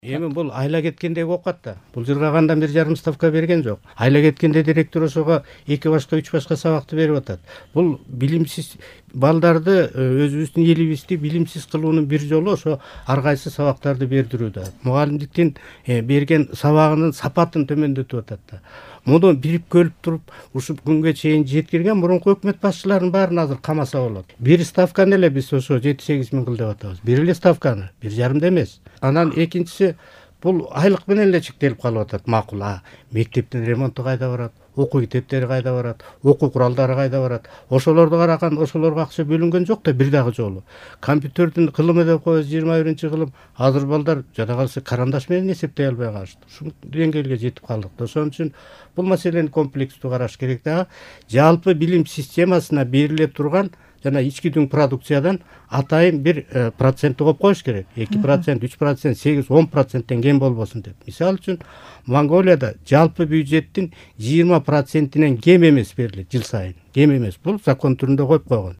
Эми бул айла кеткендеги окат да. Бул жылга кандан 1,5 ставка берген жок. Айла кеткенде директор ошого 2 башка 3 башка сабакты берип атат. Бул билимсиз балдарды өзүбүздүн элибизди билимсиз кылуунун бир жолу ошо ар кайсы сабактарды бердирүү да. Мугалимдиктин берген сабагынын сапатын төмөндөтүп атат да. Муну бирип көрүп туруп ушул күнгө чейин жеткирген мурунку өкмөт башчыларынын баарын азыр камаса болот. Бир ставканы эле биз ошо 7-8 миң кыл деп атабыз. Бир эле ставканы, 1,5 эмес. Анан экинчиси бул айлык менен эле чектелип калып атат. Макул, мектептин ремонту кайда барат? Окуу китептери кайда барат? Окуу куралдары кайда барат? Ошолорду караган, ошолорго акча бөлүнгөн жок да бир дагы жолу. Компьютердин кылымы деп коебуз 21-кылым. Азыр балдар жада калса карандаш менен эсептей албай калышты. Ушул деңгээлге жетип калдык да. Ошон үчүн бул маселени комплекстүү караш керек да. Жалпы билим системасына бериле турган жана ички дүң продукциядан атайын бир процентти коюп коюш керек. 2%, 3%, 8, 10%тен кем болбосун деп. Мисалы үчүн Монголияда жалпы бюджеттин 20%-нен кем эмес берилет жыл сайын. Кем эмес. Бул закон түрүндө коюп койгон.